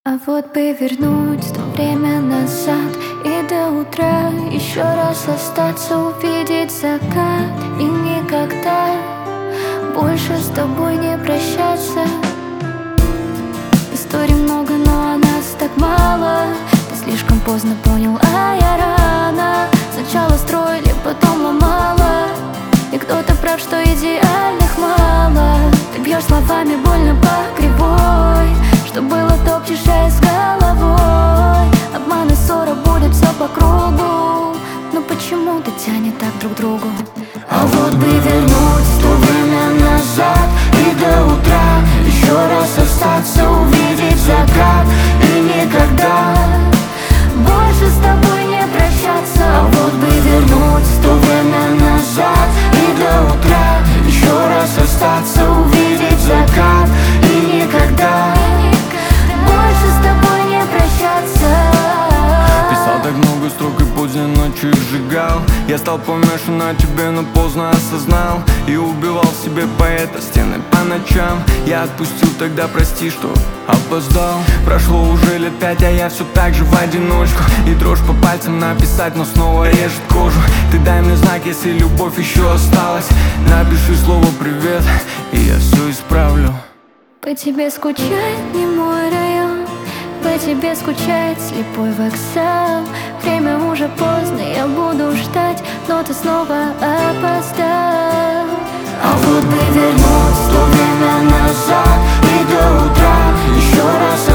А вот бы вернуть то время назад и до утра еще раз остаться, увидеть закат и никогда больше с тобой не прощаться. Историй много, но о нас так мало. Ты слишком поздно понял, а я рано. Сначала строили, потом ломала. И кто-то прав, что идеальных мало. Ты бьешь словами больно по кривой. Что было, топчешь, а я с головой. Обман и ссора, будет все по кругу. Но почему-то тянет так друг к другу. А вот бы вернуть то время назад и до утра еще раз остаться, увидеть закат и никогда больше с тобой не прощаться. А вот бы вернуть то время назад и до утра еще раз остаться, увидеть закат и никогда больше с тобой не прощаться. Писал так много строк и поздней ночью их сжигал. Я стал помешан на тебе, но поздно осознал. И убивал в себе поэта, стены по ночам. Я отпустил тогда, прости, что опоздал. Прошло уже лет 5, а я все так же в одиночку. И дрожь по пальцам написать, но снова режет кожу. Ты дай мне знак, если любовь еще осталась. Напиши слово «привет», и я все исправлю. По тебе скучает не мой район, по тебе скучает слепой вокзал. Время уже поздно, я буду ждать, но ты снова опоздал. А вот бы вернуть то время назад и до утра еще раз